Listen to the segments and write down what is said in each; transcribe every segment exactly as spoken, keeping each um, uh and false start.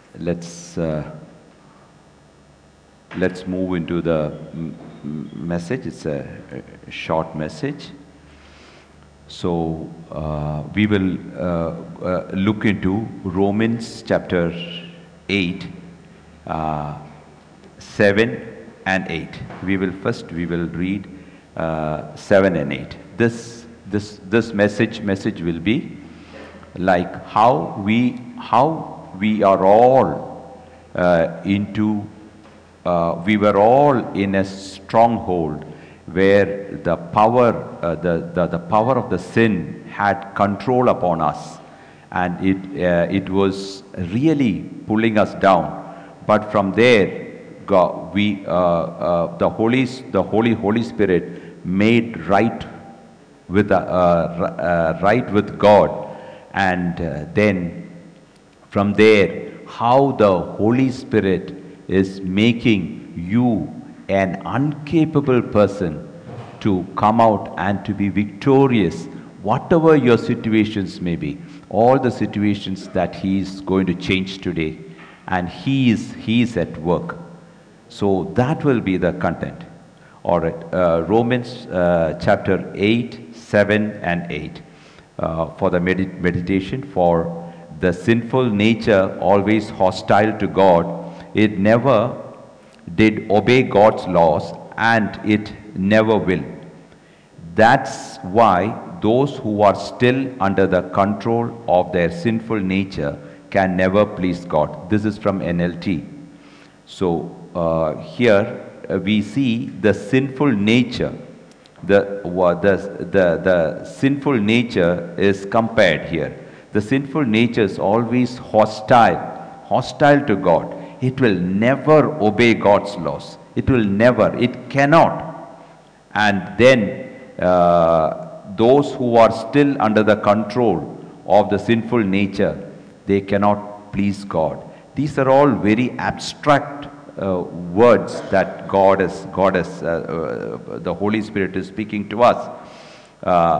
let's uh, let's move into the m message. It's a, a short message. So uh, we will uh, uh, look into Romans chapter eight, uh, seven and eight. We will first we will read uh, seven and eight. This this this message message will be like how we how we are all uh, into uh, we were all in a stronghold where the power uh, the, the the power of the sin had control upon us, and it uh, it was really pulling us down. But from there God, we uh, uh, the holy the holy holy spirit made right with uh, uh, right with God. And uh, then from there, how the Holy Spirit is making you an incapable person to come out and to be victorious, whatever your situations may be, all the situations that He is going to change today, and He is, he is at work. So that will be the content. All right, uh, Romans uh, chapter eight, seven and eight. Uh, for the medit meditation. For the sinful nature, always hostile to God, it never did obey God's laws, and it never will. That's why those who are still under the control of their sinful nature can never please God. This is from N L T. So uh, here uh, we see the sinful nature. The, the, the, the sinful nature is compared here. The sinful nature is always hostile, hostile to God. It will never obey God's laws. It will never, it cannot. And then uh, those who are still under the control of the sinful nature, they cannot please God. These are all very abstract Uh, words that God is, God is, uh, uh, the Holy Spirit is speaking to us. Uh,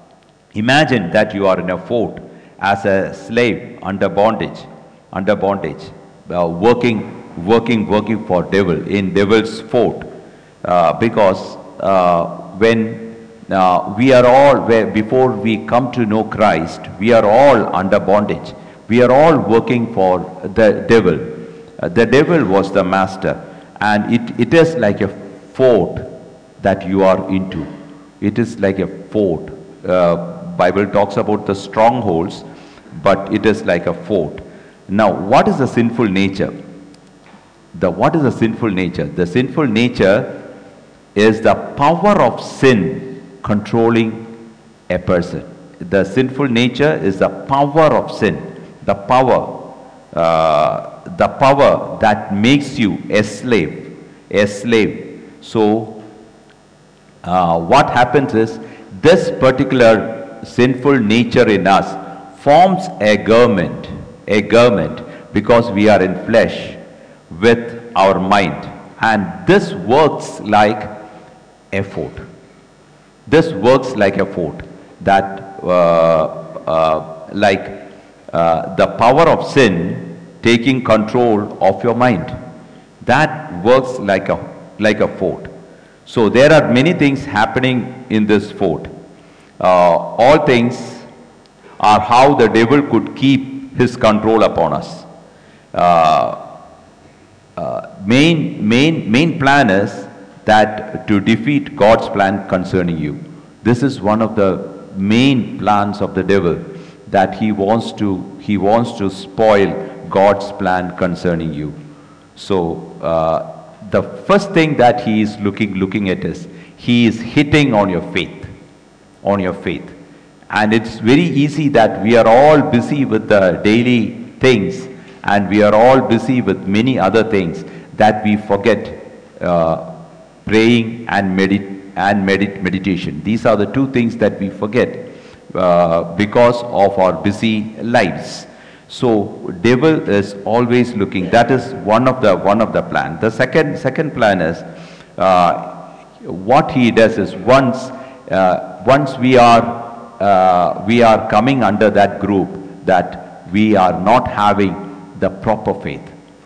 imagine that you are in a fort as a slave under bondage, under bondage, uh, working, working, working for devil in devil's fort, uh, because uh, when uh, we are all, where before we come to know Christ, we are all under bondage. We are all working for the devil. Uh, the devil was the master, and it, it is like a fort that you are into. It is like a fort. Uh, Bible talks about the strongholds, but it is like a fort. Now, what is the sinful nature? The what is the sinful nature? The sinful nature is the power of sin controlling a person. The sinful nature is the power of sin. The power. Uh, the power that makes you a slave, a slave. So uh, what happens is, this particular sinful nature in us forms a government, a government, because we are in flesh with our mind, and this works like a fort. This works like a fort that uh, uh, like uh, the power of sin taking control of your mind. That works like a like a fort. So there are many things happening in this fort. Uh, all things are how the devil could keep his control upon us. Uh, uh, main main main plan is that to defeat God's plan concerning you. This is one of the main plans of the devil, that he wants to he wants to spoil God's plan concerning you. So uh, the first thing that he is looking looking at is, he is hitting on your faith, on your faith. And it's very easy that we are all busy with the daily things, and we are all busy with many other things, that we forget uh, praying and medit and medit meditation. These are the two things that we forget uh, because of our busy lives. So devil is always looking. That is one of the one of the plan. The second second plan is, uh, what he does is, once uh, once we are uh, we are coming under that group, that we are not having the proper faith.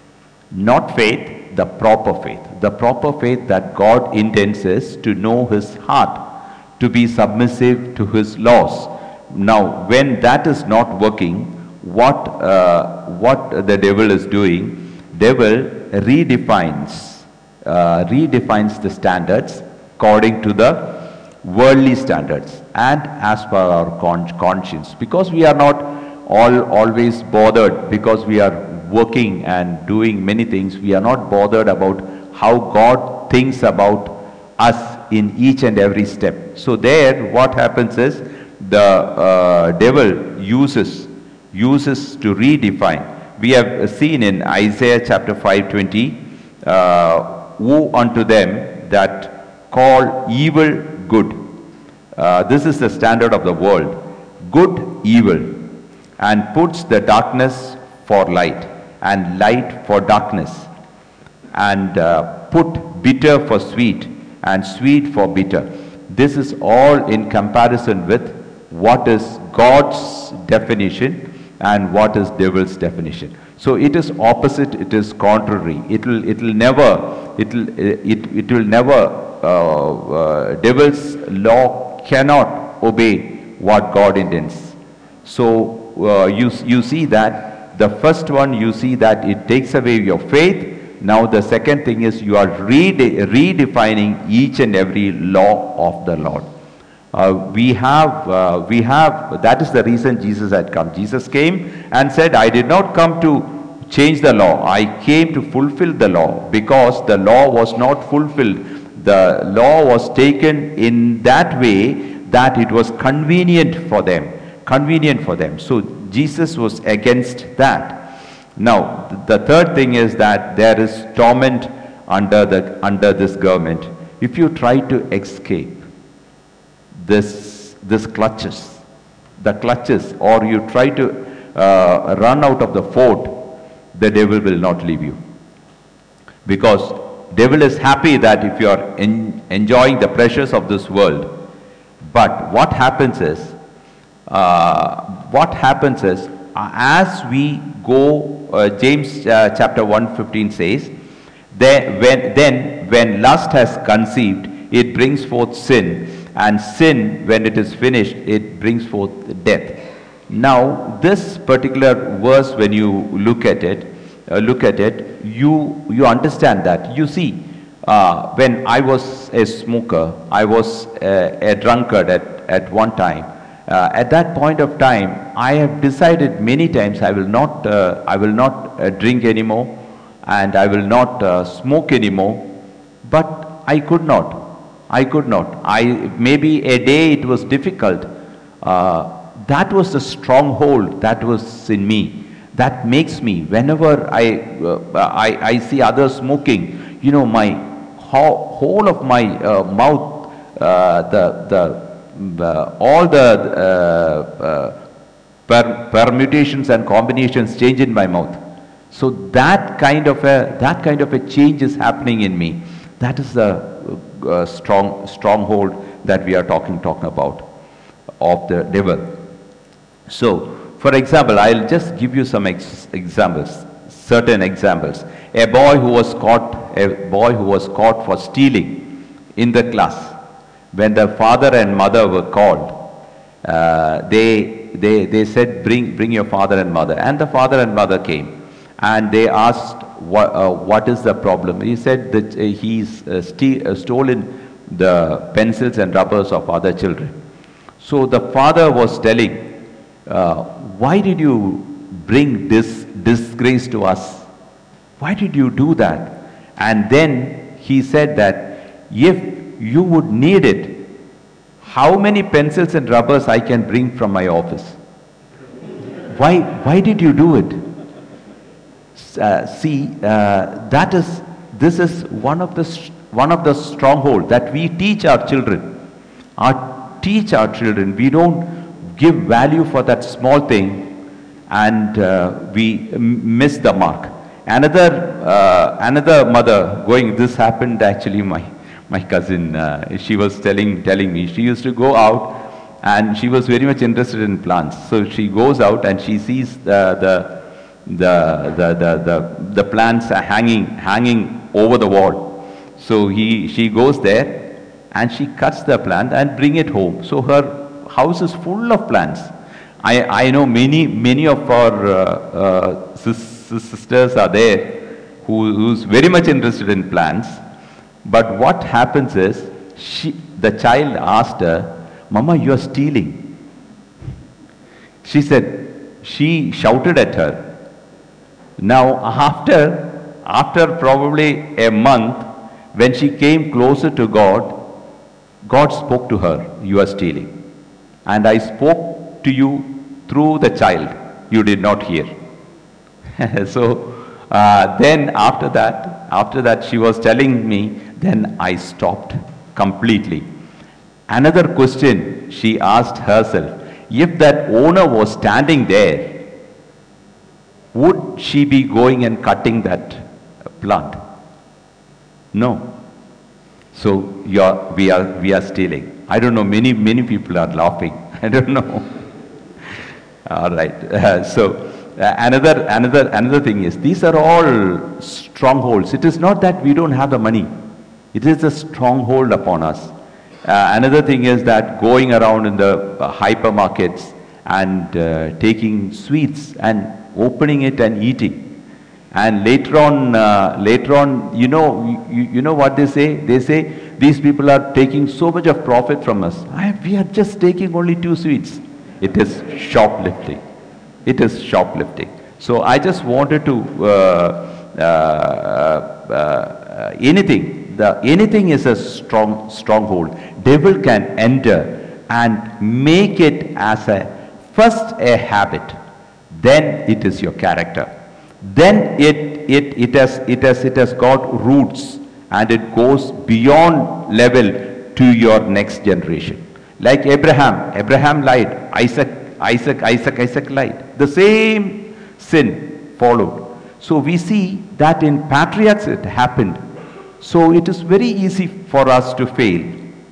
Not faith, the proper faith. The proper faith that God intends is to know his heart, to be submissive to his laws. Now, when that is not working, what, uh, what the devil is doing, devil redefines, uh, redefines the standards according to the worldly standards and as per our con conscience. Because we are not all always bothered, because we are working and doing many things, we are not bothered about how God thinks about us in each and every step. So there what happens is the uh, devil uses uses to redefine. We have seen in Isaiah chapter five twenty, uh, woe unto them that call evil good. Uh, this is the standard of the world. Good, evil, and puts the darkness for light and light for darkness, and uh, put bitter for sweet and sweet for bitter. This is all in comparison with what is God's definition and what is devil's definition. So it is opposite, it is contrary. It will, it will never, it will, it, it will never, uh, uh, devil's law cannot obey what God intends. So uh, you, you see that the first one, you see that it takes away your faith. Now the second thing is you are rede redefining each and every law of the Lord. Uh, we have, uh, we have, that is the reason Jesus had come. Jesus came and said, I did not come to change the law. I came to fulfill the law, because the law was not fulfilled. The law was taken in that way that it was convenient for them. Convenient for them. So Jesus was against that. Now, the third thing is that there is torment under, the, under this government. If you try to escape this, this clutches, the clutches, or you try to uh, run out of the fort, the devil will not leave you. Because devil is happy that if you are en enjoying the pleasures of this world. But what happens is, uh, what happens is, uh, as we go, uh, James uh, chapter one fifteen says, then when, then when lust has conceived, it brings forth sin. And sin, when it is finished, it brings forth death. Now, this particular verse, when you look at it, uh, look at it, you you understand that. You see, uh, when I was a smoker, I was a, a drunkard at at one time. Uh, at that point of time, I have decided many times I will not uh, I will not uh, drink anymore, and I will not uh, smoke anymore. But I could not. I could not. I maybe a day it was difficult. Uh, that was the stronghold that was in me. That makes me, whenever I uh, I, I see others smoking, you know, my whole, whole of my uh, mouth, uh, the the uh, all the uh, uh, per, permutations and combinations change in my mouth. So that kind of a that kind of a change is happening in me. That is the Uh, strong stronghold that we are talking talking about of the devil. So, for example, I'll just give you some ex examples, certain examples. A boy who was caught, a boy who was caught for stealing in the class. When the father and mother were called, uh, they they they said, "Bring bring your father and mother." And the father and mother came, and they asked, What, uh, what is the problem? He said that uh, he's uh, uh, stolen the pencils and rubbers of other children. So the father was telling, uh, why did you bring this disgrace to us? Why did you do that? And then he said that if you would need it, how many pencils and rubbers I can bring from my office? Why, why did you do it? Uh, see, uh, that is, this is one of the one of the stronghold that we teach our children. Our teach our children. We don't give value for that small thing, and uh, we miss the mark. Another uh, another mother going. This happened actually. My my cousin. Uh, she was telling telling me she used to go out, and she was very much interested in plants. So she goes out and she sees the the the, the, the, the, the plants are hanging, hanging over the wall. So he, she goes there and she cuts the plant and bring it home. So her house is full of plants. I, I know many, many of our uh, uh, sis sisters are there who, who's very much interested in plants. But what happens is, she, the child asked her, "Mama, you are stealing." She said, she shouted at her. Now after, after probably a month, when she came closer to God, God spoke to her, "You are stealing. And I spoke to you through the child. You did not hear." So uh, then after that, after that she was telling me, then I stopped completely. Another question she asked herself, if that owner was standing there, would she be going and cutting that plant? No. So you're, we are we are stealing. I don't know. Many many people are laughing. I don't know. All right. Uh, so uh, another another another thing is, these are all strongholds. It is not that we don't have the money. It is a stronghold upon us. Uh, another thing is that going around in the uh, hypermarkets and uh, taking sweets and opening it and eating. And later on, uh, later on, you know, you, you know what they say? They say, these people are taking so much of profit from us. I, we are just taking only two sweets. It is shoplifting. It is shoplifting. So I just wanted to, uh, uh, uh, anything, the, anything is a strong stronghold. Devil can enter and make it as a, first a habit, then it is your character. Then it, it, it, has, it, has, it has got roots and it goes beyond level to your next generation. Like Abraham, Abraham lied, Isaac, Isaac, Isaac, Isaac lied. The same sin followed. So we see that in patriarchs it happened. So it is very easy for us to fail.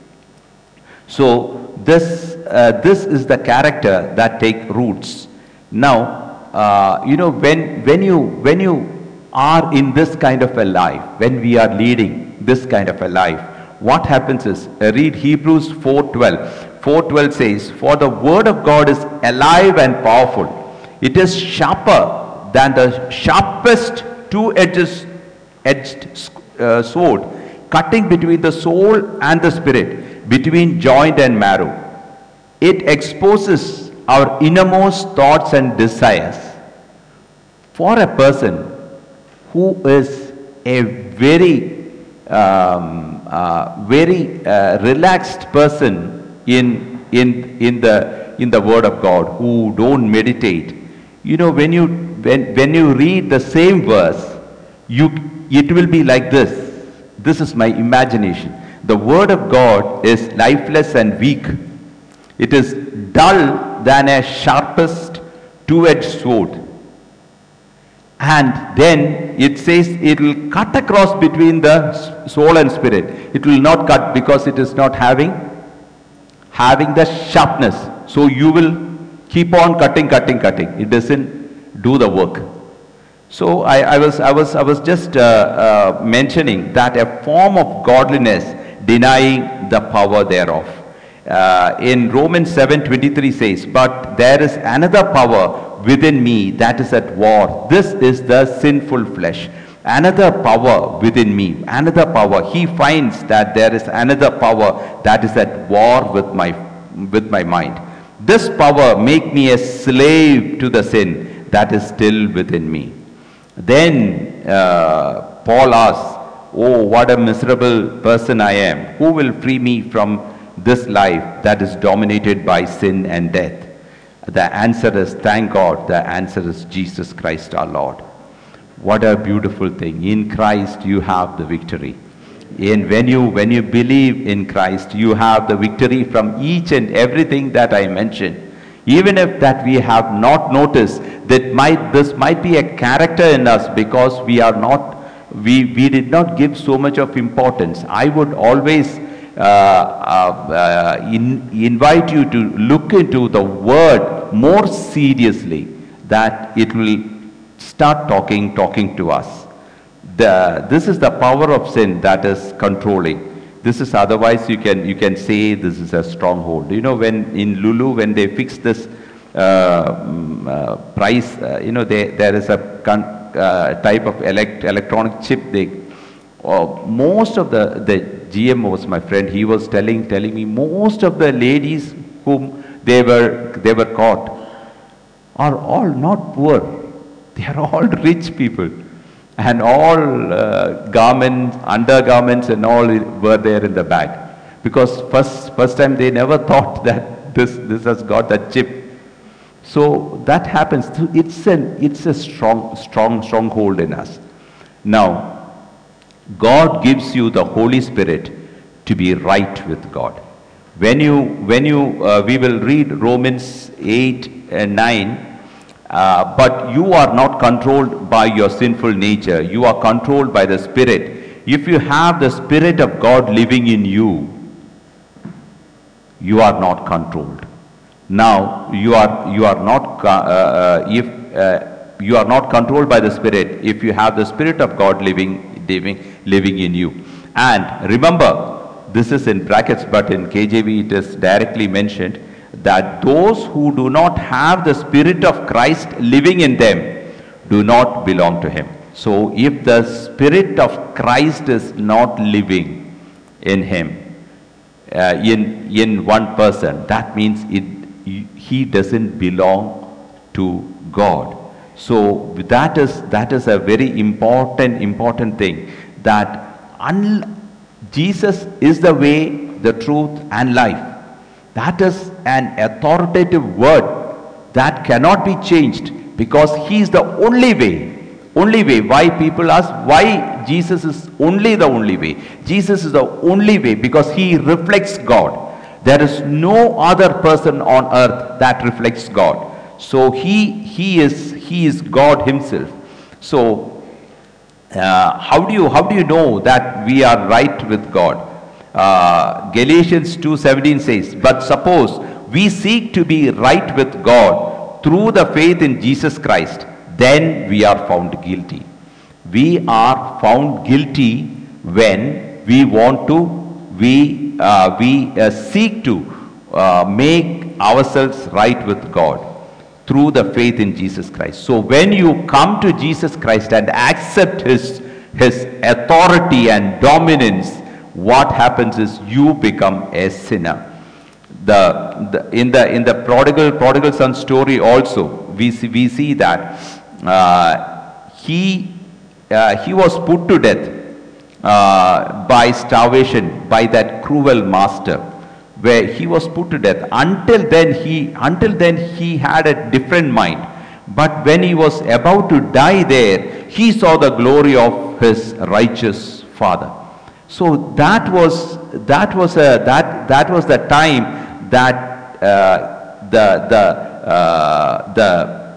So this, uh, this is the character that take roots. Now, Uh, you know, when, when, you, when you are in this kind of a life, when we are leading this kind of a life, what happens is, uh, read Hebrews four twelve. four twelve says, "For the word of God is alive and powerful. It is sharper than the sharpest two-edged edged, uh, sword, cutting between the soul and the spirit, between joint and marrow. It exposes our innermost thoughts and desires." For a person who is a very, um, uh, very uh, relaxed person in, in, in, the, in the Word of God, who don't meditate, you know, when you, when, when you read the same verse, you, it will be like this. This is my imagination. The Word of God is lifeless and weak. It is dull than a sharpest two-edged sword. And then it says it will cut across between the soul and spirit. It will not cut because it is not having, having the sharpness. So you will keep on cutting, cutting, cutting. It doesn't do the work. So I, I, was, I, was, I was just uh, uh, mentioning that a form of godliness denying the power thereof. Uh, in Romans seven twenty-three says, "But there is another power within me that is at war. This is the sinful flesh." Another power within me, another power. He finds that there is another power that is at war with my, with my mind. This power make me a slave to the sin that is still within me. Then uh, Paul asks, "Oh, what a miserable person I am. Who will free me from this life that is dominated by sin and death?" The answer is, thank God, the answer is Jesus Christ our Lord. What a beautiful thing. In Christ you have the victory. And when you, when you believe in Christ, you have the victory from each and everything that I mentioned. Even if that we have not noticed, that might, this might be a character in us because we are not, we, we did not give so much of importance. I would always Uh, uh, uh, in, invite you to look into the word more seriously, that it will start talking, talking to us. The, this is the power of sin that is controlling. This is otherwise you can you can say this is a stronghold. You know, when in Lulu, when they fix this uh, mm, uh, price, uh, you know, they, there is a con, uh, type of elect, electronic chip. They uh, most of the the G M was my friend. He was telling telling me most of the ladies whom they were they were caught are all not poor. They are all rich people. And all uh, garments, undergarments and all were there in the bag. Because first, first time they never thought that this, this has got that chip. So that happens. It's, an, it's a strong, strong, stronghold in us. Now, God gives you the Holy Spirit to be right with God. When you, when you, uh, we will read Romans eight and nine. Uh, but you are not controlled by your sinful nature. You are controlled by the Spirit. If you have the Spirit of God living in you, you are not controlled. Now you are you are not uh, uh, if uh, you are not controlled by the Spirit if you have the Spirit of God living living living in you. And remember, this is in brackets, but in K J V it is directly mentioned, that those who do not have the Spirit of Christ living in them do not belong to Him. So if the Spirit of Christ is not living in him, uh, in, in one person, that means it, he doesn't belong to God. So that is, that is a very important, important thing, that un Jesus is the way, the truth and life. That is an authoritative word that cannot be changed, because He is the only way. Only way. Why people ask why Jesus is only the only way? Jesus is the only way because He reflects God. There is no other person on earth that reflects God. So He He is He is God Himself. So uh, how do you how do you know that we are right with God? Uh, Galatians two seventeen says, but suppose we seek to be right with God through the faith in Jesus Christ, then we are found guilty. We are found guilty when we want to, we, uh, we uh, seek to uh, make ourselves right with God through the faith in Jesus Christ. So when you come to Jesus Christ and accept His, His authority and dominance, what happens is you become a sinner. The, the in the in the prodigal prodigal son story also we see, we see that uh, he uh, he was put to death uh, by starvation by that cruel master, where he was put to death. Until then he until then he had a different mind. But when he was about to die there, he saw the glory of his righteous father. So that was that was a that that was the time that uh, the the uh, the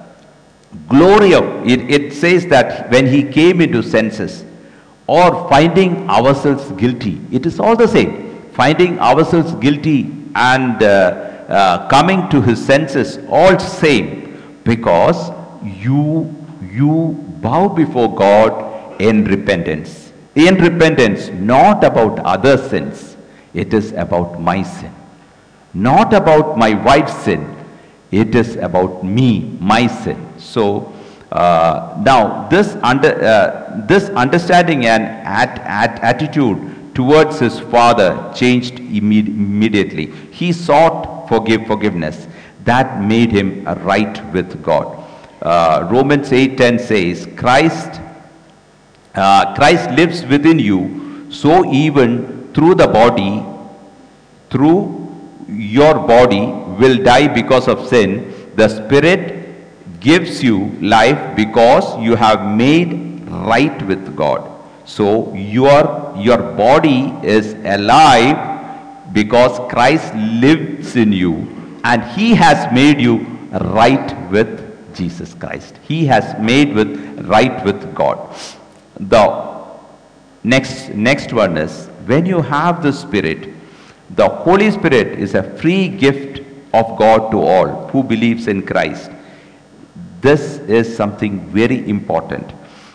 glory of it. It says that when he came into senses, or finding ourselves guilty, it is all the same. Finding ourselves guilty and uh, uh, coming to his senses, all same, because you you bow before God in repentance. In repentance, not about other sins, it is about my sin. Not about my wife's sin, it is about me, my sin. So uh, now this under uh, this understanding and at, at attitude towards his father changed imme immediately. He sought forgive forgiveness. That made him right with God. Uh, Romans eight ten says, Christ Uh, Christ lives within you, so even through the body, through your body will die because of sin, the Spirit gives you life because you have made right with God. So your, your body is alive because Christ lives in you, and He has made you right with Jesus Christ. He has made with right with God. The next next one is, when you have the Spirit, the Holy Spirit is a free gift of God to all who believes in Christ. this is something very important.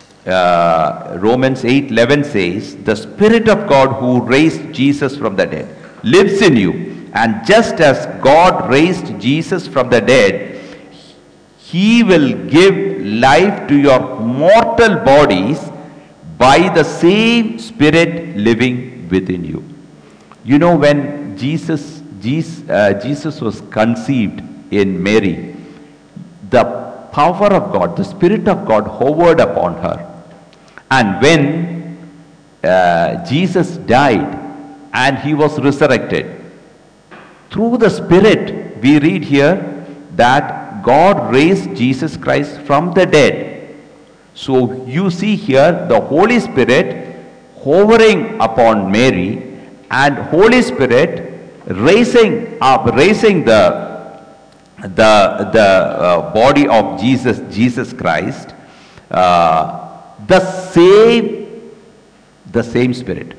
Uh, Romans eight eleven says, the Spirit of God who raised Jesus from the dead lives in you. And just as God raised Jesus from the dead, He will give life to your mortal bodies by the same Spirit living within you. You know, when Jesus, Jesus, uh, Jesus was conceived in Mary, the power of God, the Spirit of God hovered upon her. And when uh, Jesus died and He was resurrected, through the Spirit, we read here that God raised Jesus Christ from the dead. So you see here the Holy Spirit hovering upon Mary, and Holy Spirit raising up, raising the the the uh, body of Jesus, Jesus Christ, uh, the same, the same Spirit.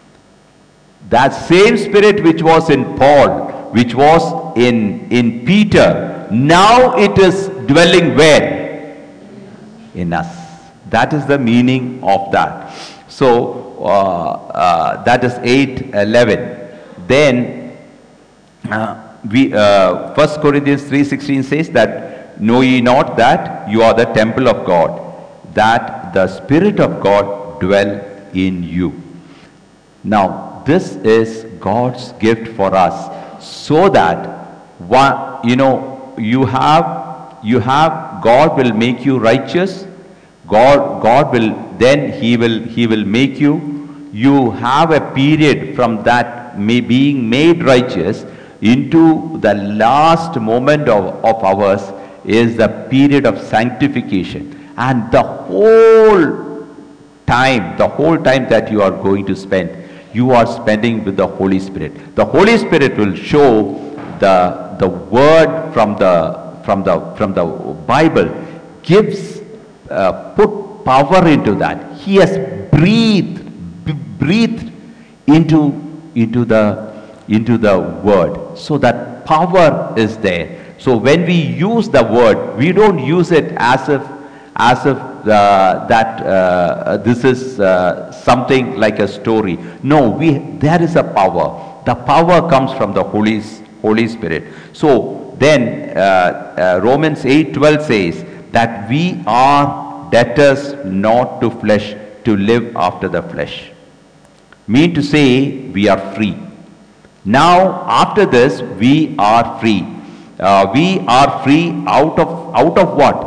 That same Spirit which was in Paul, which was in, in Peter, now it is dwelling where? In us. That is the meaning of that. So, uh, uh, that is eight eleven. Then, uh, we, uh, First Corinthians three sixteen says that, know ye not that you are the temple of God, that the Spirit of God dwell in you. Now, this is God's gift for us, so that one, you know, you have, you have, God will make you righteous. God, God will, then He will, He will make you, you have a period from that may, being made righteous into the last moment of, of ours is the period of sanctification. And the whole time, the whole time that you are going to spend, you are spending with the Holy Spirit. The Holy Spirit will show the, the word from the, from the, from the Bible, gives Uh, put power into that. He has breathed, breathed into, into the, into the word. So that power is there. So when we use the word, we don't use it as if, as if uh, that uh, this is uh, something like a story. No, we, there is a power. The power comes from the Holy, Holy Spirit. So then uh, uh, Romans eight twelve says, that we are debtors not to flesh, to live after the flesh. Mean to say, we are free. Now, after this, we are free. Uh, we are free out of, out of what?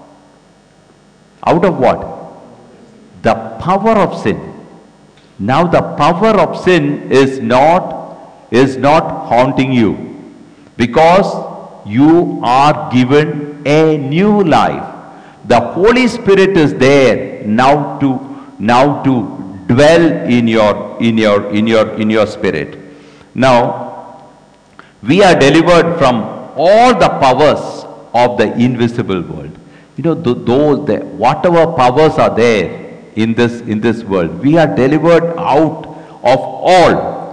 Out of what? The power of sin. Now, the power of sin is not, is not haunting you, because you are given a new life. The Holy Spirit is there now to now to dwell in your in your in your in your spirit. Now we are delivered from all the powers of the invisible world. You know, th those the, whatever powers are there in this in this world, we are delivered out of all.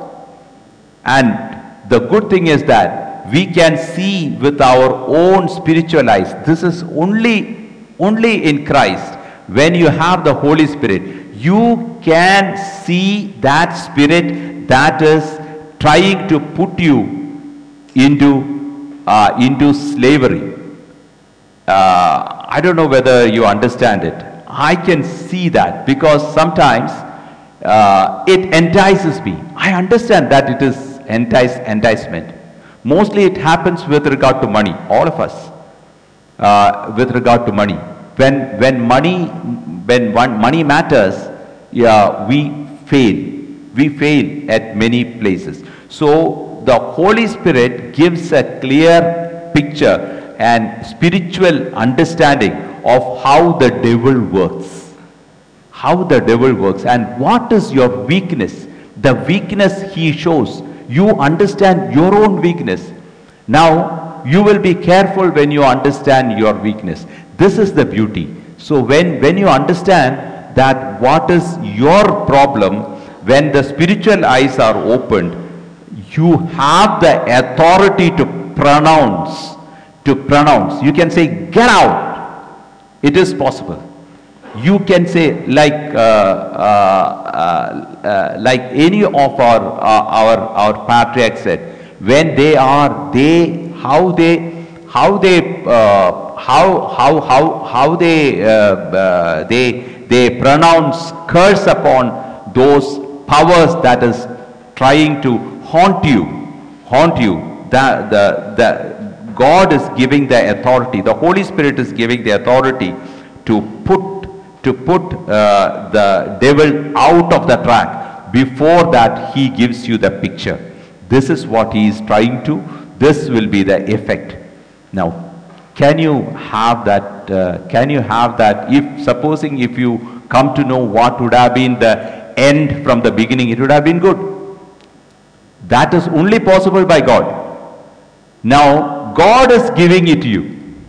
And the good thing is that we can see with our own spiritual eyes. This is only, only in Christ. When you have the Holy Spirit, you can see that Spirit that is trying to put you into, uh, into slavery. Uh, I don't know whether you understand it. I can see that, because sometimes uh, it entices me. I understand that it is entice, enticement. Mostly it happens with regard to money, all of us, uh, with regard to money. When, when money, when one, money matters, yeah, we fail. We fail at many places. So the Holy Spirit gives a clear picture and spiritual understanding of how the devil works. How the devil works and what is your weakness. The weakness he shows. You understand your own weakness. Now, you will be careful when you understand your weakness. This is the beauty. So, when, when you understand that what is your problem, when the spiritual eyes are opened, you have the authority to pronounce. To pronounce. You can say, get out. It is possible. You can say, like uh, uh, uh, uh, like any of our uh, our our patriarchs said, when they are they how they how they uh, how how how how they uh, uh, they they pronounce curse upon those powers that is trying to haunt you, haunt you. The the the God is giving the authority. The Holy Spirit is giving the authority to put to put uh, the devil out of the track. Before that, he gives you the picture. This is what he is trying to. This will be the effect. Now, can you have that? Uh, can you have that? If supposing if you come to know what would have been the end from the beginning, it would have been good. That is only possible by God. Now, God is giving it to you.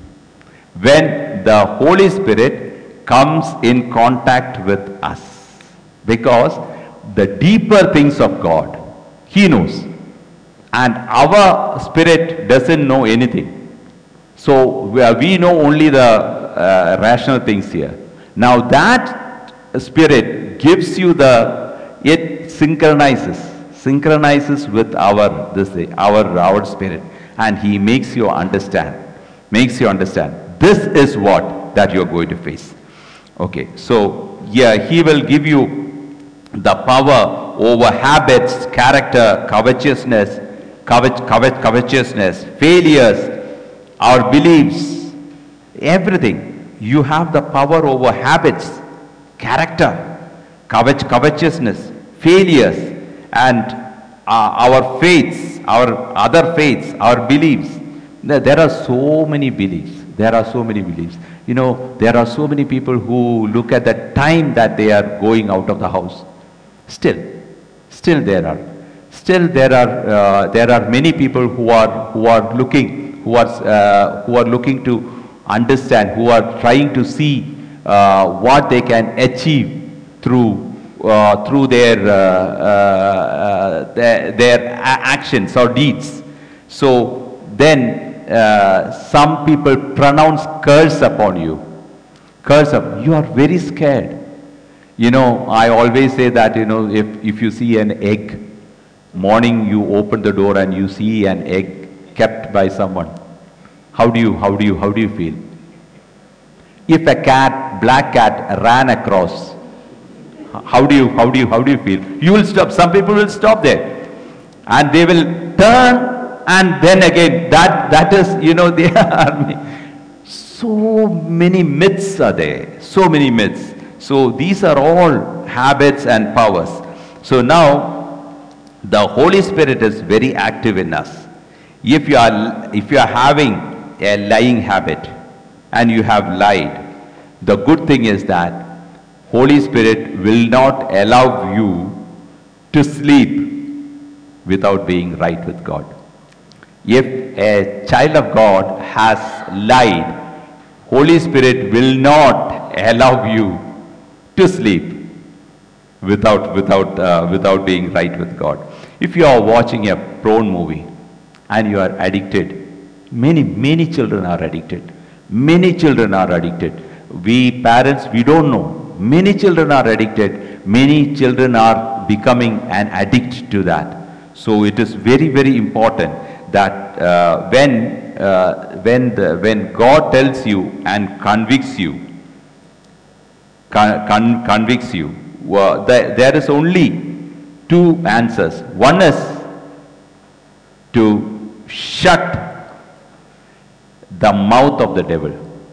When the Holy Spirit comes in contact with us, because the deeper things of God, he knows, and our spirit doesn't know anything. So we, are, we know only the uh, rational things here. Now that spirit gives you the, it synchronizes, synchronizes with our this our our spirit, and he makes you understand, makes you understand. This is what that you are going to face. Okay, so yeah, he will give you the power over habits, character, covetousness, covet, covet, covetousness, failures, our beliefs, everything. You have the power over habits, character, covet, covetousness, failures, and uh, our faiths, our other faiths, our beliefs. There, there are so many beliefs. There are so many beliefs. You know, there are so many people who look at the time that they are going out of the house. Still, still there are, still there are, uh, there are many people who are who are looking, who are uh, who are looking to understand, who are trying to see uh, what they can achieve through uh, through their uh, uh, their, their actions or deeds. So then. Uh, some people pronounce curse upon you. Curse up. You are very scared. You know, I always say that, you know, if, if you see an egg, morning you open the door and you see an egg kept by someone. How do you, how do you, how do you feel? If a cat, black cat ran across, how do you, how do you, how do you feel? You will stop. Some people will stop there. And they will turn. And then again, that, that is, you know, there are so many myths are there, so many myths. So these are all habits and powers. So now, the Holy Spirit is very active in us. If you are, if you are having a lying habit and you have lied, the good thing is that Holy Spirit will not allow you to sleep without being right with God. If a child of God has lied, Holy Spirit will not allow you to sleep without, without, uh, without being right with God. If you are watching a porn movie and you are addicted, many, many children are addicted. Many children are addicted. We parents, we don't know. Many children are addicted. Many children are becoming an addict to that. So it is very, very important that uh, when uh, when the, when God tells you and convicts you, con con convicts you, uh, there, there is only two answers. One is to shut the mouth of the devil,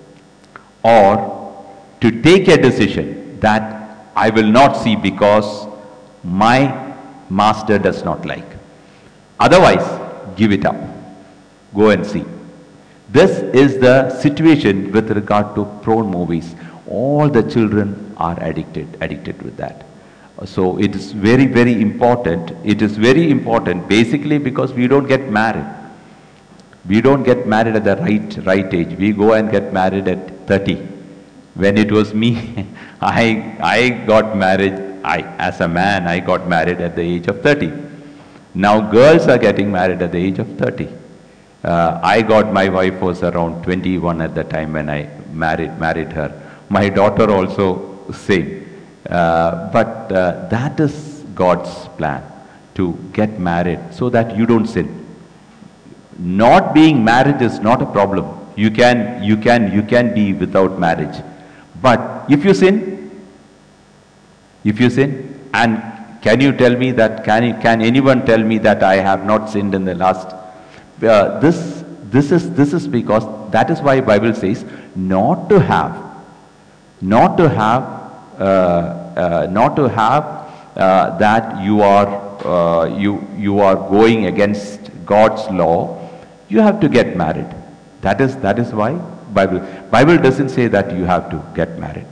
or to take a decision that I will not see because my master does not like. Otherwise, give it up. Go and see. This is the situation with regard to porn movies. All the children are addicted, addicted with that. So it is very, very important. It is very important basically because we don't get married. We don't get married at the right, right age. We go and get married at thirty. When it was me, I, I got married, I, as a man, I got married at the age of thirty. Now girls are getting married at the age of thirty. Uh, I got, my wife was around twenty-one at the time when I married, married her. My daughter also same. Uh, but uh, that is God's plan, to get married so that you don't sin. Not being married is not a problem. You can, you can, you can be without marriage. But if you sin, if you sin, and can you tell me that, can, you, can anyone tell me that I have not sinned in the last? Uh, this, this is, this is because, that is why Bible says, not to have, not to have, uh, uh, not to have uh, that you are, uh, you, you are going against God's law. You have to get married. That is, that is why Bible, Bible doesn't say that you have to get married.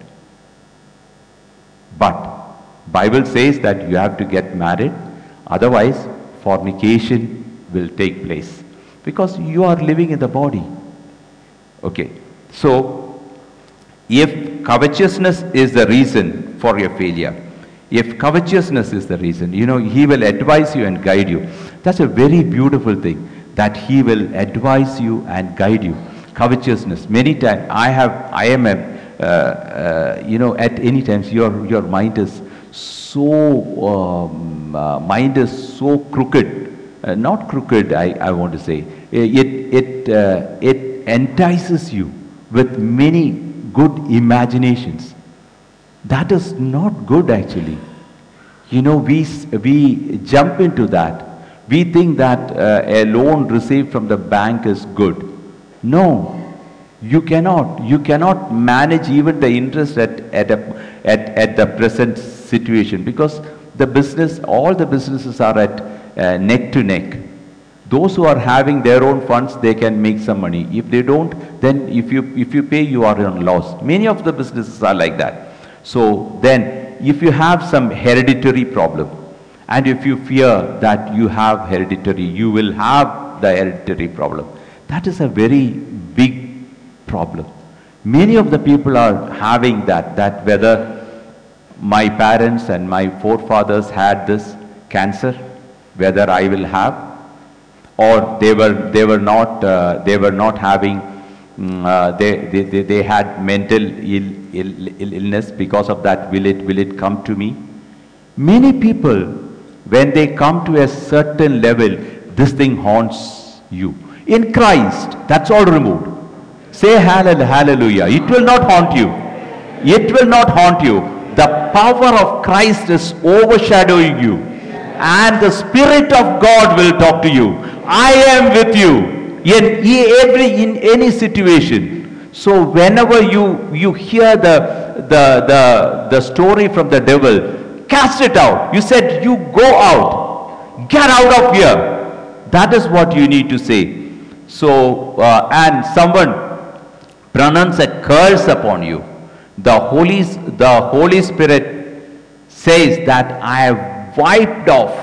But Bible says that you have to get married, otherwise fornication will take place, because you are living in the body. Okay, so if covetousness is the reason for your failure, if covetousness is the reason, you know, he will advise you and guide you. That's a very beautiful thing, that he will advise you and guide you. Covetousness, many times I have, I am a, uh, uh, you know, at any times your, your mind is so, um, uh, mind is so crooked, uh, not crooked I, I want to say, it, it, uh, it entices you with many good imaginations. That is not good actually. You know, we, we jump into that. We think that uh, a loan received from the bank is good. No, you cannot. You cannot manage even the interest at, at, a, at, at the present situation, because the business, all the businesses are at uh, neck to neck. Those who are having their own funds, they can make some money. If they don't, then if you, if you pay, you are on loss. Many of the businesses are like that. So then, if you have some hereditary problem, and if you fear that you have hereditary, you will have the hereditary problem. That is a very big problem. Many of the people are having that, that whether my parents and my forefathers had this cancer, whether I will have, or they were, they were not, uh, they were not having, um, uh, they, they, they, they had mental ill, ill, ill, illness, because of that, will it, will it come to me? Many people, when they come to a certain level, this thing haunts you. In Christ, that's all removed. Say hallelujah. It will not haunt you. It will not haunt you. The power of Christ is overshadowing you. And the Spirit of God will talk to you. I am with you in every, in any situation. So whenever you, you hear the, the, the, the story from the devil, cast it out. You said, you go out. Get out of here. That is what you need to say. So, uh, and someone pronounce a curse upon you. The Holy, the Holy Spirit says that I have wiped off.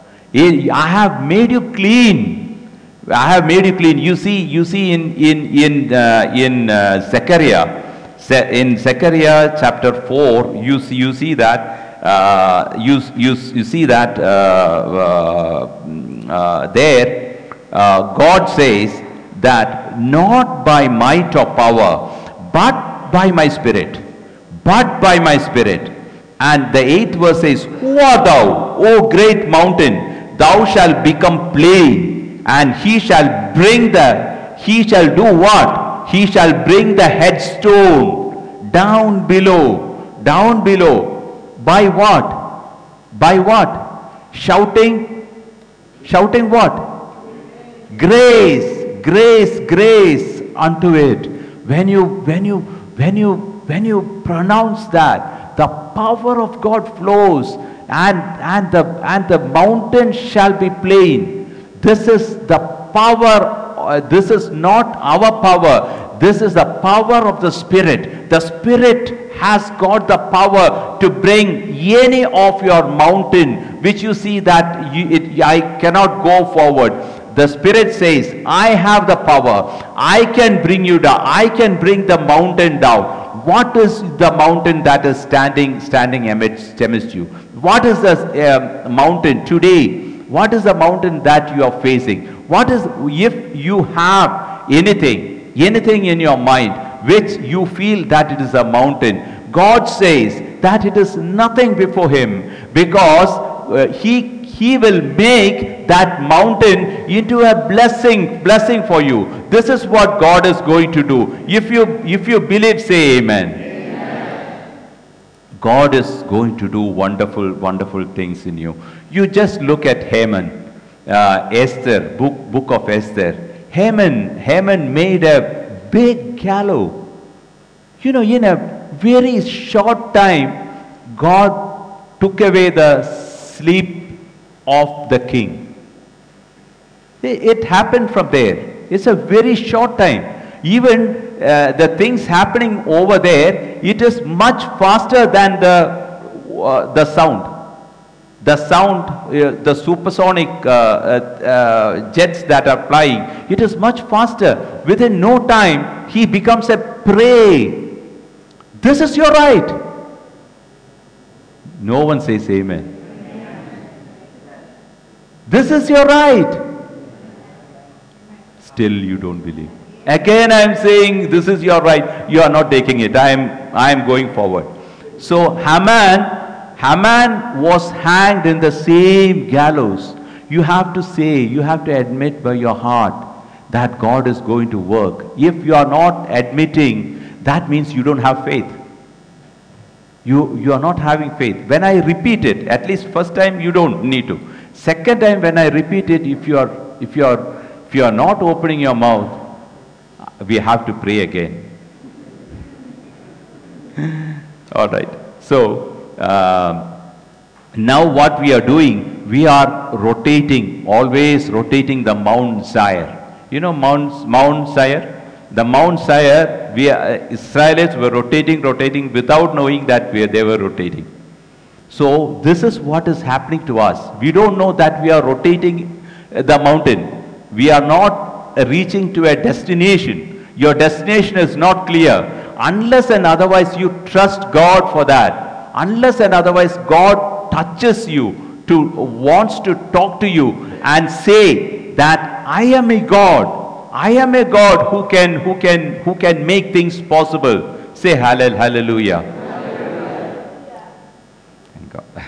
I have made you clean. I have made you clean. You see, you see in in in uh, in uh, Zechariah, in Zechariah chapter four, you see, you see that uh, you you you see that uh, uh, uh, there uh, God says that not by might or power, but by my Spirit, but by my Spirit. And the eighth verse says, who art thou, O great mountain? Thou shalt become plain, and he shall bring the, he shall do what? He shall bring the headstone down below, down below. By what? By what? Shouting, shouting what? Grace, grace, grace unto it. When you, when you, when you, when you pronounce that, the power of God flows, and, and, the, and the mountain shall be plain. This is the power, uh, this is not our power, this is the power of the Spirit. The Spirit has got the power to bring any of your mountain, which you see that you, it, I cannot go forward. The Spirit says, I have the power, I can bring you down, I can bring the mountain down. What is the mountain that is standing standing amidst, amidst you? What is the uh, mountain today? What is the mountain that you are facing? What is, if you have anything, anything in your mind which you feel that it is a mountain, God says that it is nothing before him, because uh, he he will make that mountain into a blessing blessing for you. This is what God is going to do. If you if you believe, say amen. Amen. God is going to do wonderful wonderful things in you. You just look at Haman, uh, Esther, book book of Esther. Haman Haman made a big gallows. You know, in a very short time, God took away the sleep of the king. It happened from there. It's a very short time. Even uh, the things happening over there, it is much faster than the uh, the sound. The sound, uh, the supersonic uh, uh, uh, jets that are flying, it is much faster. Within no time, he becomes a prey. This is your right. No one says amen. This is your right. Still you don't believe. Again I am saying this is your right. You are not taking it. I am, I am going forward. So Haman, Haman was hanged in the same gallows. You have to say, you have to admit by your heart that God is going to work. If you are not admitting, that means you don't have faith. You, you are not having faith. When I repeat it, at least first time you don't need to. Second time when I repeat it, if you are, if you are, if you are not opening your mouth, we have to pray again. All right. So uh, now what we are doing, we are rotating, always rotating the Mount Seir. You know Mount Mount Seir. The Mount Seir, we are, Israelites were rotating, rotating without knowing that we, they were rotating. So this is what is happening to us. We don't know that we are rotating the mountain. We are not reaching to a destination. Your destination is not clear. Unless and otherwise you trust God for that. Unless and otherwise God touches you, to wants to talk to you and say that I am a God. I am a God who can who can who can make things possible. Say hallel, hallelujah. Hallelujah. Thank God.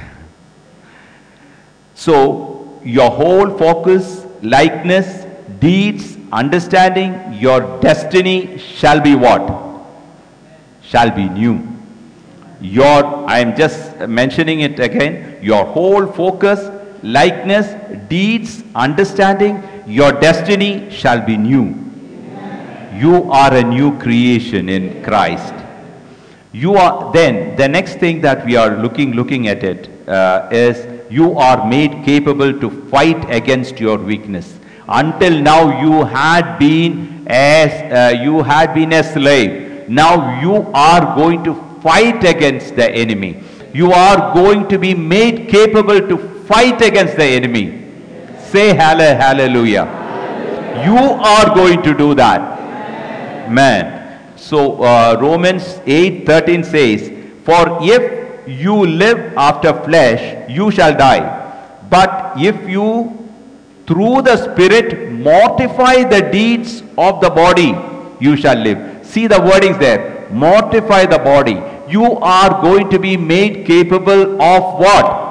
So your whole focus, likeness, deeds, understanding, your destiny shall be what? Shall be new. Your, I am just mentioning it again, your whole focus, likeness, deeds, understanding, your destiny shall be new. Amen. You are a new creation in Christ. You are, then the next thing that we are looking looking at it uh, is you are made capable to fight against your weakness. Until now you had been as uh, you had been a slave. Now you are going to fight against the enemy. You are going to be made capable to fight against the enemy. Say hallelujah. Hallelujah. You are going to do that. Man. So uh, Romans eight thirteen says, for if you live after flesh, you shall die. But if you through the Spirit mortify the deeds of the body, you shall live. See the wordings there. Mortify the body. You are going to be made capable of what?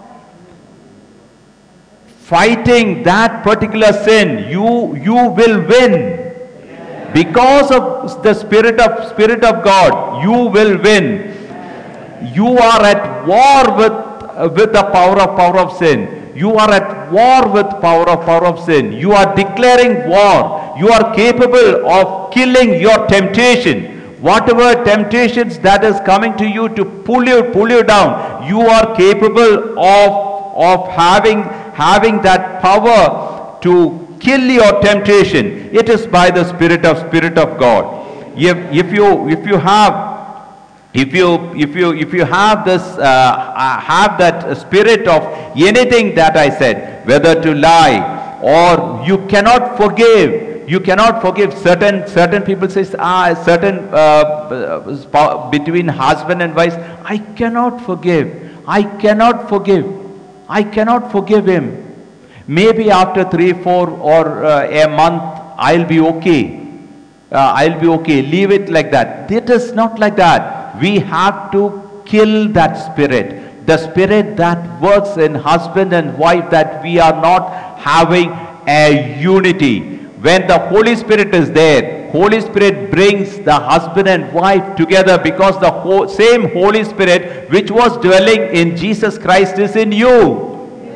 Fighting that particular sin. You, you will win. Because of the Spirit of, Spirit of God, you will win. You are at war with, with the power of, power of sin. You are at war with power of, power of sin. You are declaring war. You are capable of killing your temptation. Whatever temptations that is coming to you to pull you, pull you down, you are capable of, of having, having that power to kill your temptation. It is by the Spirit of Spirit of God. If, if you, if you have If you, if you, if you have this, uh, have that spirit of anything that I said, whether to lie or you cannot forgive, you cannot forgive. Certain, certain people say, ah, certain uh, between husband and wife, I cannot forgive. I cannot forgive. I cannot forgive him. Maybe after three, four, or uh, a month, I'll be okay. uh, I'll be okay, leave it like that. It is not like that. We have to kill that spirit. The spirit that works in husband and wife, that we are not having a unity. When the Holy Spirit is there, Holy Spirit brings the husband and wife together, because the ho same Holy Spirit which was dwelling in Jesus Christ is in you.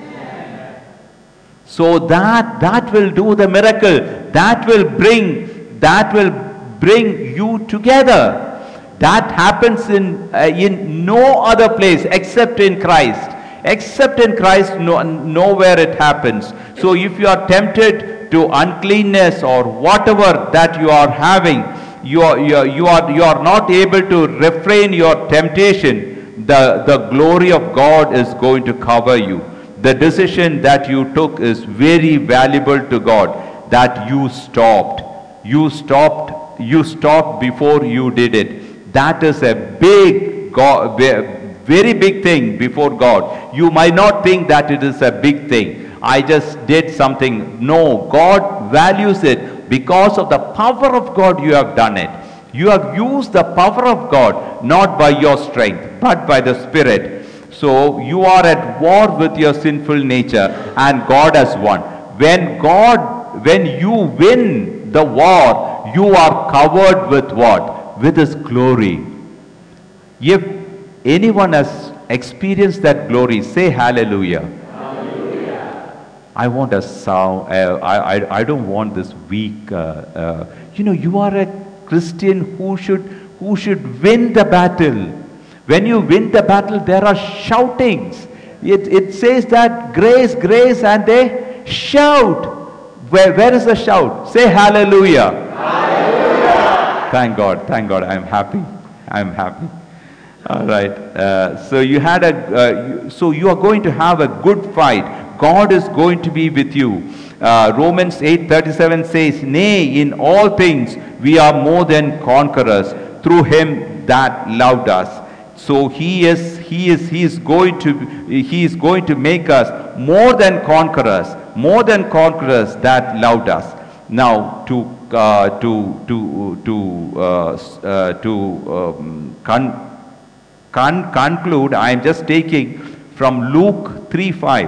So that, that will do the miracle. That will bring, that will bring you together. That happens in, uh, in no other place except in Christ. Except in Christ, no, nowhere it happens. So if you are tempted to uncleanness or whatever that you are having, you are, you are, you are, you are not able to refrain your temptation, the, the glory of God is going to cover you. The decision that you took is very valuable to God, that you stopped. You stopped, you stopped before you did it. That is a big, God, very big thing before God. You might not think that it is a big thing. I just did something. No, God values it. Because of the power of God you have done it. You have used the power of God, not by your strength, but by the Spirit. So you are at war with your sinful nature, and God has won. When God, when you win the war, you are covered with what? With His glory. If anyone has experienced that glory, say hallelujah. Hallelujah. I want a sound. Uh, I, I, I don't want this weak. Uh, uh, you know, you are a Christian who should, who should win the battle. When you win the battle, there are shoutings. It, it says that grace, grace, and they shout. Where, where is the shout? Say hallelujah. Hallelujah. Thank God, thank God. I'm happy. I'm happy. All right. Uh, so you had a. Uh, so you are going to have a good fight. God is going to be with you. Uh, Romans eight thirty-seven says, "Nay, in all things we are more than conquerors through Him that loved us." So he is, he is, he is going to, he is going to make us more than conquerors, more than conquerors that loved us. Now, to uh, to to to uh, uh, to um, con con conclude, I am just taking from Luke three five.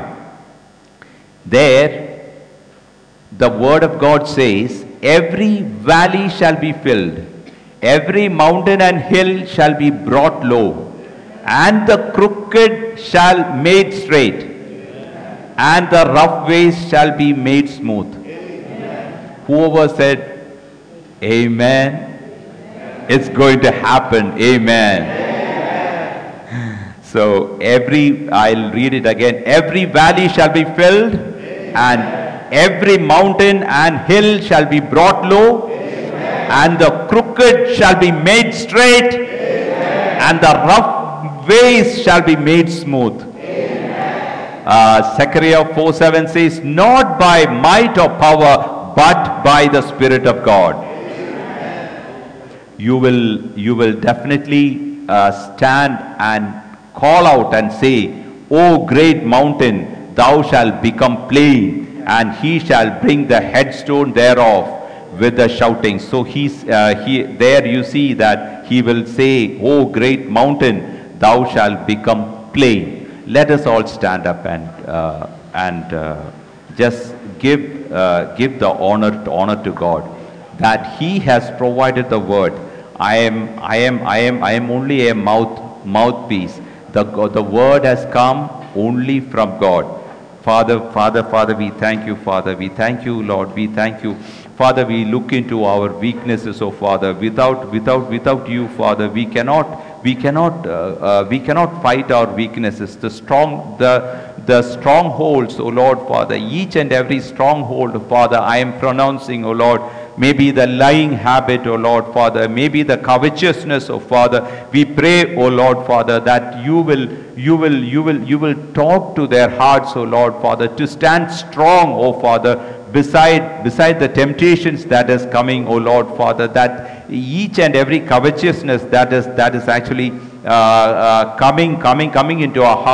There, the word of God says, "Every valley shall be filled. Every mountain and hill shall be brought low, and the crooked shall made straight, and the rough ways shall be made smooth." Amen. Whoever said amen, it's going to happen. Amen. Amen. So every, I'll read it again. Every valley shall be filled, and every mountain and hill shall be brought low, and the crooked shall be made straight, Amen. And the rough ways shall be made smooth. Uh, Zechariah four seven says, "Not by might or power, but by the Spirit of God." Amen. You will, you will definitely uh, stand and call out and say, "O great mountain, thou shalt become plain, and he shall bring the headstone thereof with the shouting." So he's uh, he there you see that he will say, "O great mountain, thou shalt become plain." Let us all stand up and uh, and uh, just give uh, give the honor to honor to God that He has provided the word. I am I am I am I am only a mouth mouthpiece. The the word has come only from God. Father, Father, Father, we thank you, Father. We thank you, Lord. We thank you. Father, we look into our weaknesses, oh Father. Without, without, without you, Father, we cannot, we cannot, uh, uh, we cannot fight our weaknesses. The strong, the, the strongholds, oh Lord, Father. Each and every stronghold, Father, I am pronouncing, oh Lord. Maybe the lying habit, oh Lord, Father. Maybe the covetousness, oh Father. We pray, oh Lord, Father, that you will, you will, you will, you will talk to their hearts, oh Lord, Father, to stand strong, oh Father. Beside, beside the temptations that is coming, O Lord, Father, that each and every covetousness that is, that is actually uh, uh, coming, coming, coming into our hearts,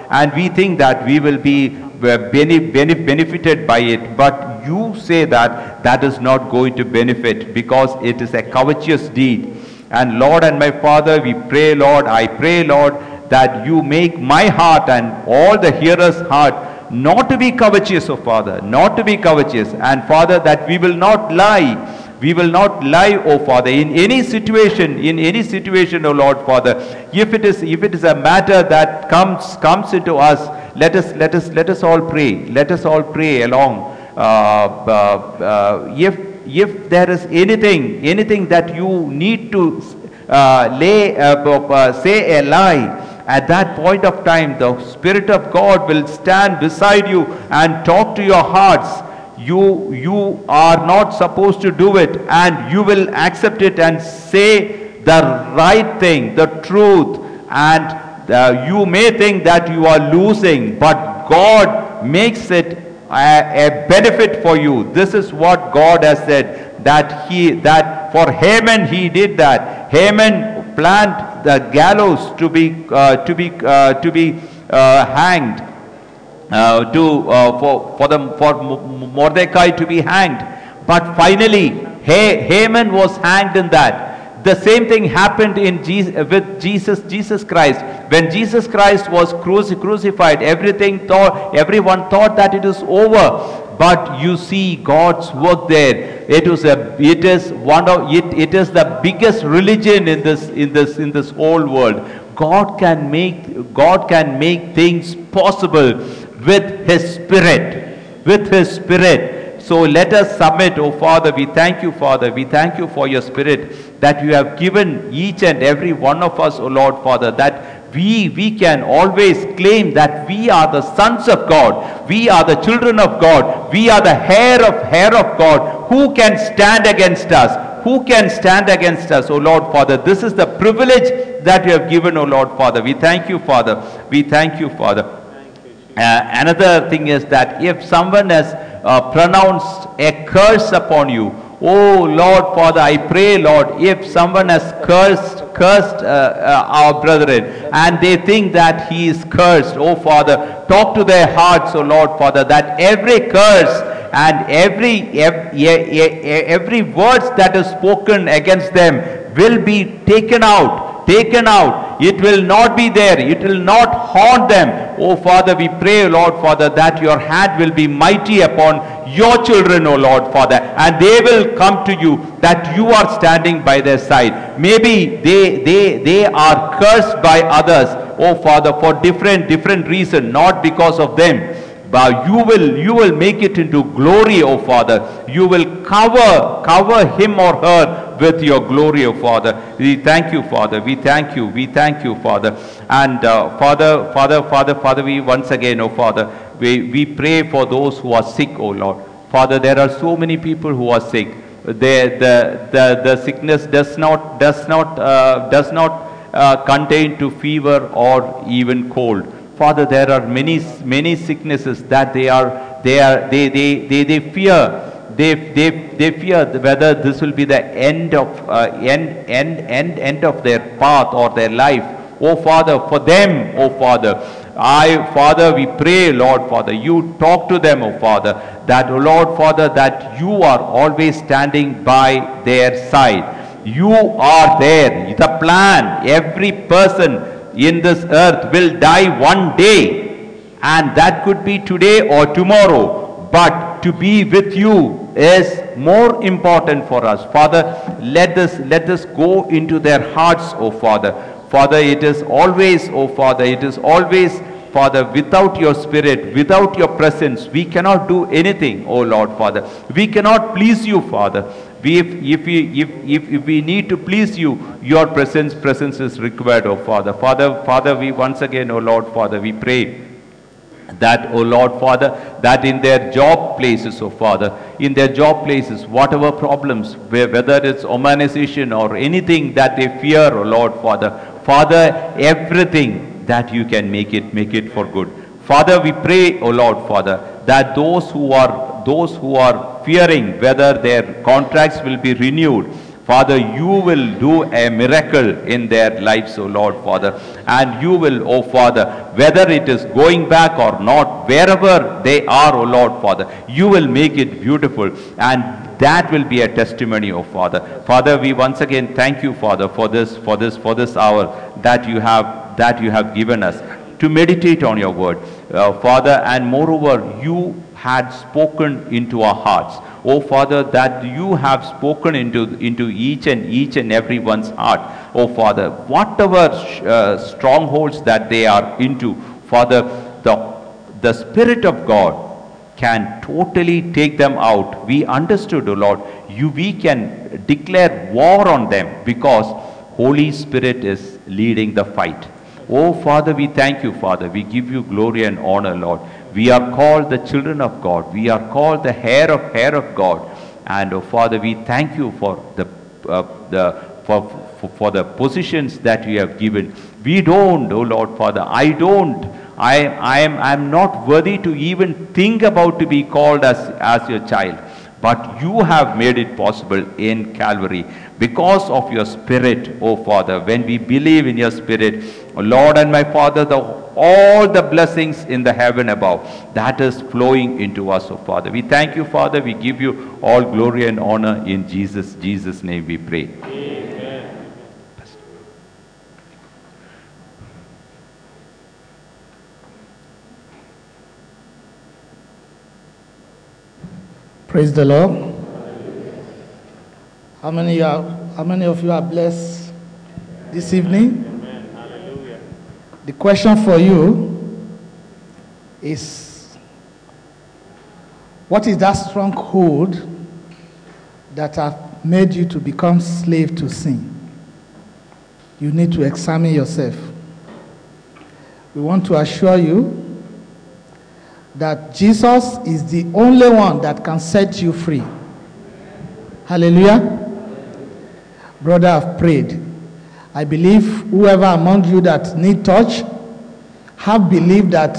and we think that we will be uh, bene bene benefited by it. But you say that that is not going to benefit because it is a covetous deed. And Lord and my Father, we pray, Lord, I pray, Lord, that you make my heart and all the hearers' heart not to be covetous, oh Father, not to be covetous. And Father, that we will not lie. We will not lie, oh Father, in any situation, in any situation, oh Lord Father. If it is, if it is a matter that comes comes into us, let us let us let us all pray. Let us all pray along. Uh, uh, uh, if if there is anything anything that you need to uh, lay uh, uh, say a lie, at that point of time, the Spirit of God will stand beside you and talk to your hearts. You, you are not supposed to do it, and you will accept it and say the right thing, the truth. And uh, you may think that you are losing, but God makes it a, a benefit for you. This is what God has said, that he that for Haman he did that. Haman planned the gallows to be uh, to be uh, to be uh, hanged. Uh, to uh, for for the for Mordecai to be hanged, but finally Haman was hanged in that. The same thing happened in Jesus, with Jesus Jesus Christ. When Jesus Christ was cruci crucified, everything thought everyone thought that it is over. But you see God's work there. It was a it is one of it, it is the biggest religion in this in this in this whole world. God can make God can make things possible with His Spirit, with His Spirit. So let us submit, oh Father. We thank you, Father. We thank you for your Spirit that you have given each and every one of us, oh Lord, Father, that we, we can always claim that we are the sons of God. We are the children of God. We are the hair of hair of God. Who can stand against us? Who can stand against us, O Lord, Father? This is the privilege that you have given, O Lord, Father. We thank you, Father. We thank you, Father. Uh, another thing is that if someone has uh, pronounced a curse upon you, oh Lord Father, I pray, Lord, if someone has cursed cursed uh, uh, our brethren and they think that he is cursed, oh Father, talk to their hearts, oh Lord Father, that every curse and every every, every words that is spoken against them will be taken out. Taken out. It will not be there. It will not haunt them. Oh Father, we pray, Lord Father, that your hand will be mighty upon your children, oh Lord Father, and they will come to you, that you are standing by their side. Maybe they they they are cursed by others, oh Father, for different different reason, not because of them. But you will you will make it into glory, oh Father. You will cover cover him or her with your glory, oh Father. We thank you, Father. We thank you. We thank you, Father. And uh, Father, Father, Father, Father, we once again, oh Father, we, we pray for those who are sick, oh Lord. Father, there are so many people who are sick. They, the, the, the sickness does not, does not, uh, does not uh, contain to fever or even cold. Father, there are many, many sicknesses that they are, they are, they, they, they, they fear. They, they, they fear whether this will be the end of, uh, end, end, end, end of their path or their life. Oh Father, for them, oh Father, I, Father, we pray, Lord Father, you talk to them, oh Father, that, oh Lord Father, that you are always standing by their side. You are there. The plan, every person in this earth will die one day, and that could be today or tomorrow, but to be with you is more important for us. Father, let this let this go into their hearts, oh Father. Father, it is always, oh Father, it is always, Father, without your Spirit, without your presence, we cannot do anything, oh Lord Father. We cannot please you, Father. We, if, if, we, if, if, if we need to please you, your presence, presence is required, oh Father. Father, Father, we once again, oh Lord Father, we pray that, oh Lord Father, that in their job places, oh Father, in their job places, whatever problems, whether it's humanization or anything that they fear, oh Lord Father, Father, everything that you can make it, make it for good. Father, we pray, oh Lord Father, that those who are those who are fearing whether their contracts will be renewed, Father, you will do a miracle in their lives, O Lord, Father. And you will, O Father, whether it is going back or not, wherever they are, O Lord, Father, you will make it beautiful. And that will be a testimony, O Father. Father, we once again thank you, Father, for this, for this, for this hour that you have, that you have given us to meditate on your word, uh, Father. And moreover, you had spoken into our hearts, oh Father, that you have spoken into, into each and each and everyone's heart, oh Father, whatever uh, strongholds that they are into, Father, the, the Spirit of God can totally take them out. We understood, oh Lord, you, we can declare war on them because Holy Spirit is leading the fight. Oh Father, we thank you, Father. We give you glory and honor, Lord. We are called the children of God. We are called the hair of hair of God. And oh Father, we thank you for the uh, the for, for for the positions that you have given. We don't, oh Lord, Father. I don't. I I am I am not worthy to even think about to be called as as your child. But you have made it possible in Calvary because of your Spirit, oh Father. When we believe in your Spirit, oh Lord and my Father, the, all the blessings in the heaven above, that is flowing into us, oh Father. We thank you, Father. We give you all glory and honor in Jesus, Jesus' name we pray. Amen. Praise the Lord. How many are, how many of you are blessed this evening? Amen. Hallelujah. The question for you is, what is that stronghold that has made you to become slave to sin? You need to examine yourself. We want to assure you that Jesus is the only one that can set you free. Hallelujah. Brother, I've prayed. I believe whoever among you that need touch have believed that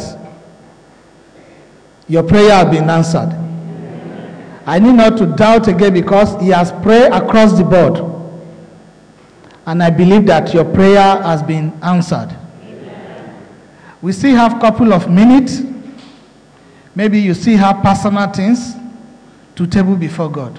your prayer has been answered. I need not to doubt again because he has prayed across the board. And I believe that your prayer has been answered. We still have a couple of minutes. Maybe you still have personal things to table before God.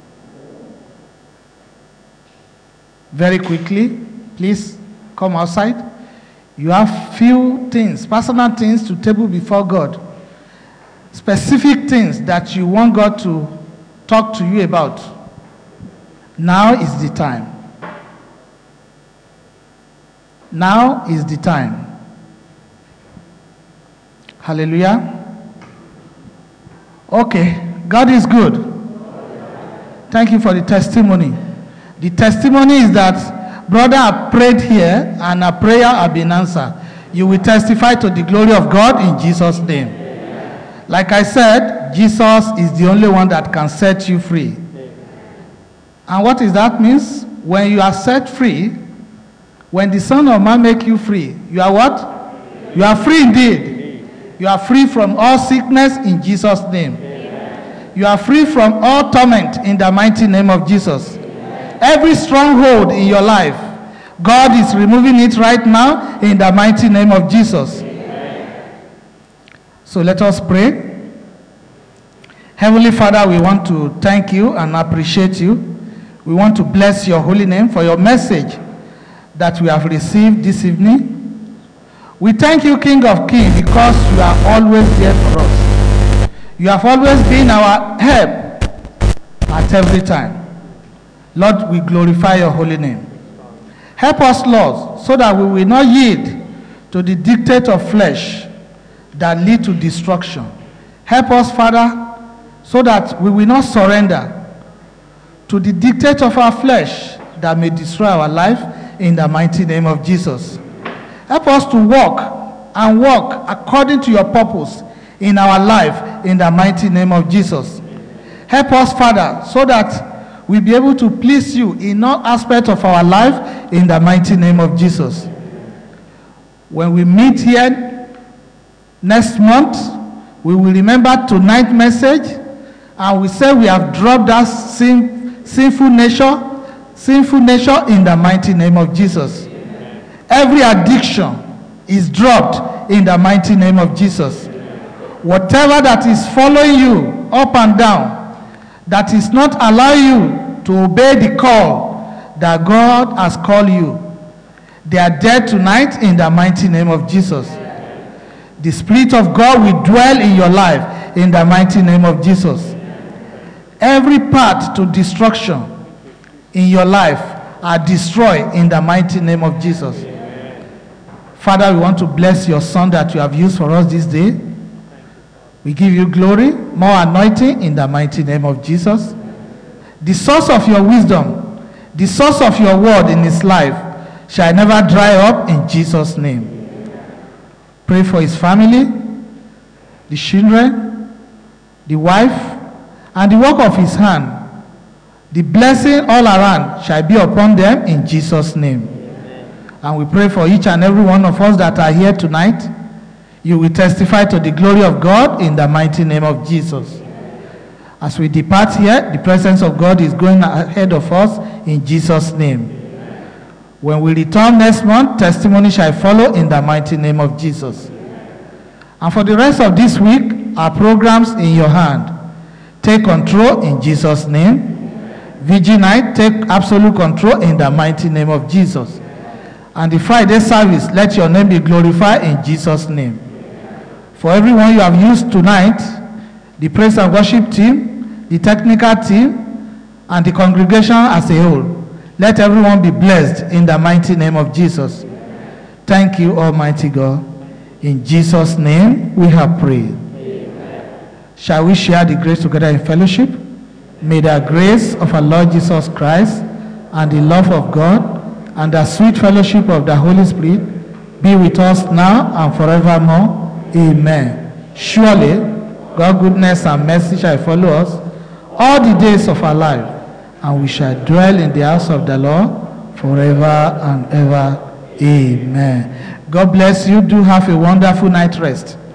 Very quickly, please come outside. You have few things, personal things to table before God. Specific things that you want God to talk to you about. Now is the time. Now is the time. Hallelujah. Okay, God is good. Thank you for the testimony. The testimony is that brother, I prayed here and a prayer has been answered. You will testify to the glory of God in Jesus' name. Amen. Like I said, Jesus is the only one that can set you free. Amen. And what is that means? When you are set free, when the Son of Man make you free, you are what? You are free indeed. You are free from all sickness in Jesus' name. Amen. You are free from all torment in the mighty name of Jesus. Amen. Every stronghold in your life, God is removing it right now in the mighty name of Jesus. Amen. So let us pray. Heavenly Father, we want to thank you and appreciate you. We want to bless your holy name for your message that we have received this evening. We thank you, King of Kings, because you are always there for us. You have always been our help at every time. Lord, we glorify your holy name. Help us, Lord, so that we will not yield to the dictate of flesh that lead to destruction. Help us, Father, so that we will not surrender to the dictate of our flesh that may destroy our life in the mighty name of Jesus. Help us to walk and walk according to your purpose in our life in the mighty name of Jesus. Help us, Father, so that we'll be able to please you in all aspects of our life in the mighty name of Jesus. When we meet here next month, we will remember tonight's message and we say we have dropped that sin, sinful nature, sinful nature in the mighty name of Jesus. Every addiction is dropped in the mighty name of Jesus. Whatever that is following you up and down, that is not allowing you to obey the call that God has called you, they are dead tonight in the mighty name of Jesus. The Spirit of God will dwell in your life in the mighty name of Jesus. Every path to destruction in your life are destroyed in the mighty name of Jesus. Father, we want to bless your Son that you have used for us this day. We give you glory, more anointing in the mighty name of Jesus. The source of your wisdom, the source of your word in his life shall never dry up in Jesus' name. Pray for his family, the children, the wife, and the work of his hand. The blessing all around shall be upon them in Jesus' name. And we pray for each and every one of us that are here tonight. You will testify to the glory of God in the mighty name of Jesus. As we depart here, the presence of God is going ahead of us in Jesus' name. When we return next month, testimony shall follow in the mighty name of Jesus. And for the rest of this week, our programs in your hand. Take control in Jesus' name. Vigil night, take absolute control in the mighty name of Jesus. And the Friday service, let your name be glorified in Jesus' name. For everyone you have used tonight, the praise and worship team, the technical team, and the congregation as a whole, let everyone be blessed in the mighty name of Jesus. Thank you, Almighty God. In Jesus' name we have prayed. Amen. Shall we share the grace together in fellowship? May the grace of our Lord Jesus Christ and the love of God and the sweet fellowship of the Holy Spirit be with us now and forevermore. Amen. Surely, God's goodness and mercy shall follow us all the days of our life, and we shall dwell in the house of the Lord forever and ever. Amen. God bless you. Do have a wonderful night rest.